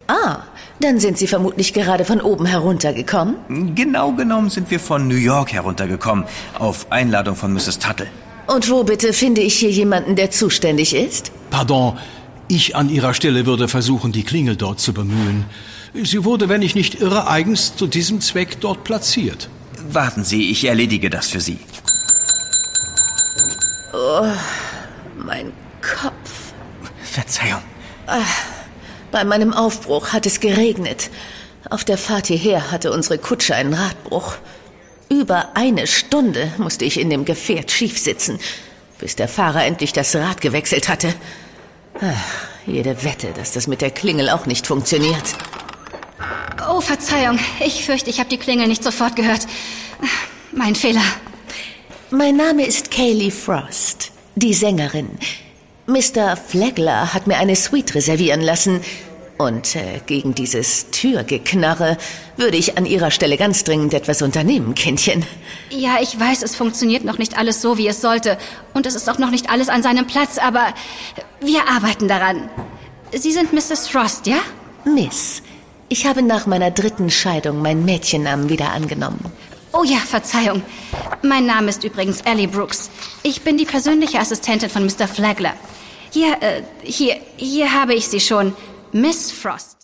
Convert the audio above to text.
Ah, dann sind Sie vermutlich gerade von oben heruntergekommen? Genau genommen sind wir von New York heruntergekommen, auf Einladung von Mrs. Tuttle. Und wo bitte finde ich hier jemanden, der zuständig ist? Pardon, ich an Ihrer Stelle würde versuchen, die Klingel dort zu bemühen. Sie wurde, wenn ich nicht irre, eigens zu diesem Zweck dort platziert. Warten Sie, ich erledige das für Sie. Oh, mein Kopf. Verzeihung. Bei meinem Aufbruch hat es geregnet. Auf der Fahrt hierher hatte unsere Kutsche einen Radbruch. Über 1 Stunde musste ich in dem Gefährt schief sitzen, bis der Fahrer endlich das Rad gewechselt hatte. Jede Wette, dass das mit der Klingel auch nicht funktioniert. Oh, Verzeihung. Ich fürchte, ich habe die Klingel nicht sofort gehört. Mein Fehler. Mein Name ist Kaylee Frost, die Sängerin. Mr. Flagler hat mir eine Suite reservieren lassen. Und gegen dieses Türgeknarre würde ich an Ihrer Stelle ganz dringend etwas unternehmen, Kindchen. Ja, ich weiß, es funktioniert noch nicht alles so, wie es sollte. Und es ist auch noch nicht alles an seinem Platz, aber wir arbeiten daran. Sie sind Mrs. Frost, ja? Miss, ich habe nach meiner 3. Scheidung meinen Mädchennamen wieder angenommen. Oh ja, Verzeihung. Mein Name ist übrigens Ellie Brooks. Ich bin die persönliche Assistentin von Mr. Flagler. Hier habe ich sie schon. Miss Frost.